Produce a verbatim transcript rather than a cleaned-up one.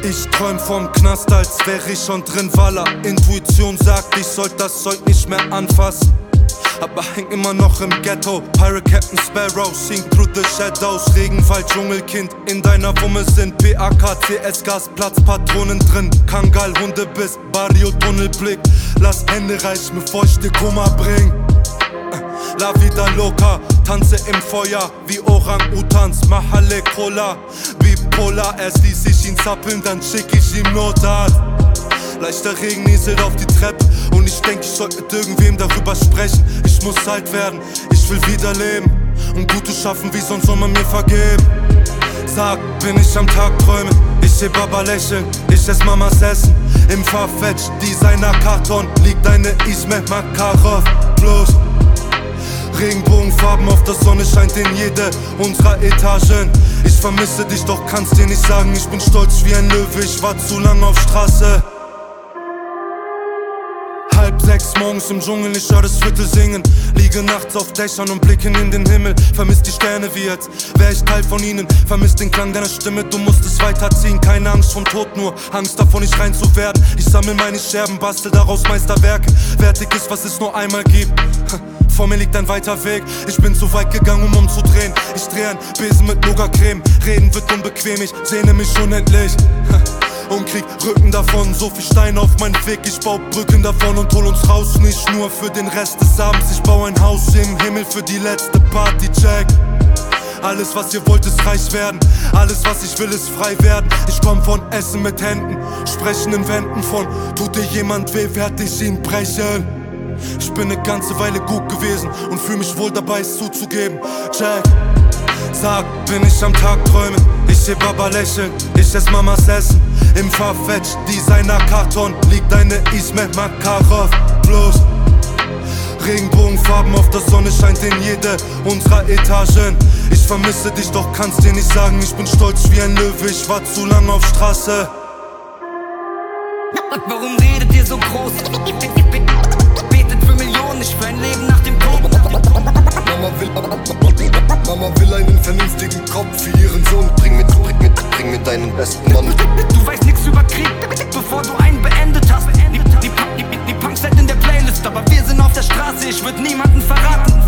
Ich träum vom Knast, als wär ich schon drin, Walla. Intuition sagt, ich sollt das Zeug nicht mehr anfassen, aber häng immer noch im Ghetto. Pirate Captain Sparrow, sing through the shadows. Regenwald, Dschungelkind, in deiner Wumme sind P A K, C S, Gasplatzpatronen drin. Kangal, Hundebiss, Barrio, Tunnelblick. Lass Hände reichen, bevor ich dir Kummer bring. La vida loca, tanze im Feuer wie Orang-Utans. Mahale Cola, bipolar. Erst ließ ich ihn zappeln, dann schick ich ihm Notat. Leichter Regen nieselt auf die Treppe und ich denk, ich sollte mit irgendwem darüber sprechen. Ich muss alt werden, ich will wieder leben und Gutes schaffen, wie sonst soll man mir vergeben. Sag, bin ich am Tagträumen, ich seh Baba lächeln, ich ess Mamas Essen. Im Farfetch Designer-Karton liegt eine Ismet Makarov. Bloß Regenbogenfarben auf der Sonne scheint in jede unserer Etagen. Ich vermisse dich, doch kannst dir nicht sagen, ich bin stolz wie ein Löwe, ich war zu lang auf Straße. Halb sechs morgens im Dschungel, ich hör das Viertel singen. Liege nachts auf Dächern und blicken in den Himmel. Vermiss die Sterne wie jetzt, wär ich Teil von ihnen. Vermiss den Klang deiner Stimme, du musst es weiterziehen. Keine Angst vom Tod, nur Angst davon, nicht rein zu werden. Ich sammel meine Scherben, bastel daraus Meisterwerke. Wertig ist, was es nur einmal gibt. Vor mir liegt ein weiter Weg, ich bin zu weit gegangen, um umzudrehen. Ich dreh ein Besen mit Nougat-Creme, reden wird unbequem, ich sehne mich unendlich und krieg Rücken davon, so viel Steine auf meinen Weg. Ich bau Brücken davon und hol uns raus, nicht nur für den Rest des Abends. Ich bau ein Haus im Himmel für die letzte Party, check. Alles was ihr wollt ist reich werden, alles was ich will ist frei werden. Ich komm von Essen mit Händen, sprechenden Wänden von tut dir jemand weh, werd ich ihn brechen. Ich bin ne ganze Weile gut gewesen und fühl mich wohl dabei, es zuzugeben. Check. Sag, bin ich am Tagträumen, ich seh Baba lächeln, ich ess Mamas Essen. Im Farfetch Designer-Karton liegt eine Ismet Makarov. Bloß Regenbogenfarben auf der Sonne scheint in jede unserer Etagen. Ich vermisse dich, doch kannst dir nicht sagen, ich bin stolz wie ein Löwe, ich war zu lang auf Straße. Warum redet ihr so groß? Betet für Millionen, ich für ein Leben nach dem Tod. Mama will, Mama will einen vernünftigen Kopf für ihren Sohn. Bring mit, bring mit, bring mit deinen besten Mann. Du weißt nix über Krieg, bevor du einen beendet hast. Die, die, die, die Punks sind in der Playlist, aber wir sind auf der Straße, ich würd niemanden verraten.